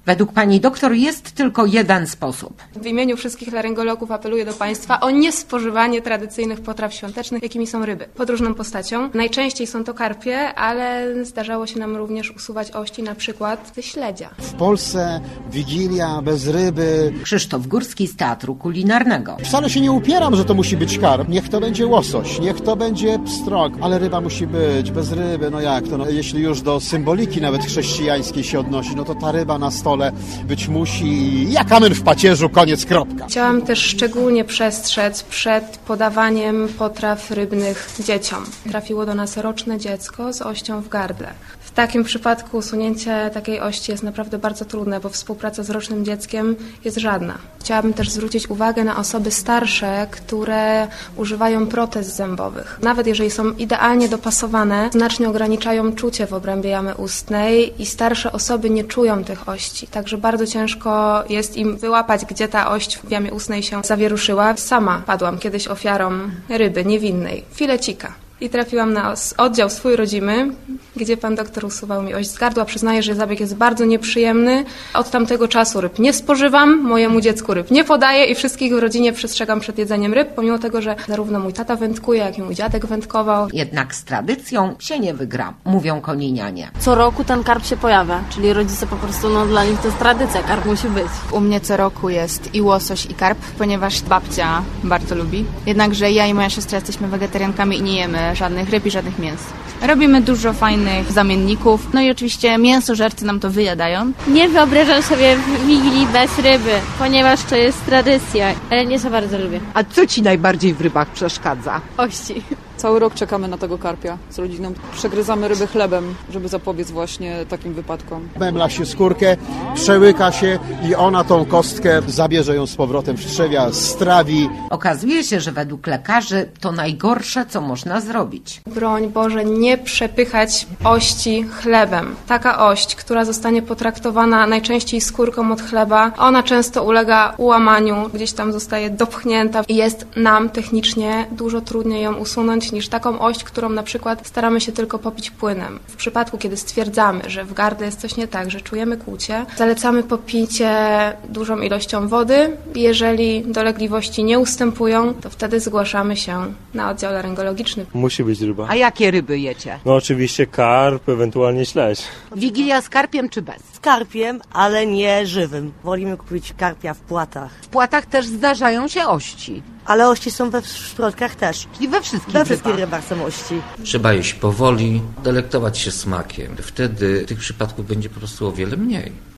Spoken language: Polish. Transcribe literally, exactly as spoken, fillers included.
Według pani doktor jest tylko jeden sposób. W imieniu wszystkich laryngologów apeluję do Państwa o niespożywanie tradycyjnych potraw świątecznych, jakimi są ryby. Pod różną postacią. Najczęściej są to karpie, ale zdarzało się nam również usuwać ości, na przykład ze śledzia. W Polsce Wigilia bez ryby. Krzysztof Górski z Teatru Kulinarnego. Wcale się nie upieram, że to musi być karp. Niech to będzie łosoś, niech to będzie pstrok, ale ryba musi być. Bez ryby, no jak to? No, jeśli już do symboliki nawet chrześcijańskiej się odnosi, no to ta ryba na stole być musi jak amen w pacierzu, koniec, kropka. Chciałam też szczególnie przestrzec przed podawaniem potraw rybnych dzieciom. Trafiło do nas roczne dziecko z ością w gardle. W takim przypadku usunięcie takiej ości jest naprawdę bardzo trudne, bo współpraca z rocznym dzieckiem jest żadna. Chciałabym też zwrócić uwagę na osoby starsze, które używają protez zębowych. Nawet jeżeli są idealnie dopasowane, znacznie ograniczają czucie w obrębie jamy ustnej i starsze osoby nie czują tych ości. Także bardzo ciężko jest im wyłapać, gdzie ta ość w jamie ustnej się zawieruszyła. Sama padłam kiedyś ofiarą ryby niewinnej, filecika. I trafiłam na oddział swój rodzimy, gdzie pan doktor usuwał mi ość z gardła. Przyznaję, że zabieg jest bardzo nieprzyjemny. Od tamtego czasu ryb nie spożywam, mojemu dziecku ryb nie podaję i wszystkich w rodzinie przestrzegam przed jedzeniem ryb, pomimo tego, że zarówno mój tata wędkuje, jak i mój dziadek wędkował. Jednak z tradycją się nie wygra, mówią koninianie. Co roku ten karp się pojawia, czyli rodzice po prostu, no dla nich to jest tradycja, karp musi być. U mnie co roku jest i łosoś, i karp, ponieważ babcia bardzo lubi. Jednakże ja i moja siostra jesteśmy wegetariankami i nie jemy żadnych ryb i żadnych mięs. Robimy dużo fajnych zamienników, no i oczywiście mięsożercy nam to wyjadają. Nie wyobrażam sobie Wigilii bez ryby, ponieważ to jest tradycja, ale nie za bardzo lubię. A co ci najbardziej w rybach przeszkadza? Ości. Cały rok czekamy na tego karpia z rodziną. Przegryzamy ryby chlebem, żeby zapobiec właśnie takim wypadkom. Memla się skórkę, przełyka się i ona tą kostkę zabierze ją z powrotem, wstrzewia, strawi. Okazuje się, że według lekarzy to najgorsze, co można zrobić. Broń Boże, nie przepychać ości chlebem. Taka ość, która zostanie potraktowana najczęściej skórką od chleba, ona często ulega ułamaniu, gdzieś tam zostaje dopchnięta i jest nam technicznie dużo trudniej ją usunąć niż taką ość, którą na przykład staramy się tylko popić płynem. W przypadku, kiedy stwierdzamy, że w gardle jest coś nie tak, że czujemy kłucie, zalecamy popicie dużą ilością wody. Jeżeli dolegliwości nie ustępują, to wtedy zgłaszamy się na oddział laryngologiczny. Musi być ryba. A jakie ryby jecie? No oczywiście karp, ewentualnie śledź. Wigilia z karpiem czy bez? Z karpiem, ale nie żywym. Wolimy kupić karpia w płatach. W płatach też zdarzają się ości. Ale ości są we szprotkach też. Czyli we wszystkich We wszystkich rybach. rybach są ości. Trzeba jeść powoli, delektować się smakiem. Wtedy tych przypadków będzie po prostu o wiele mniej.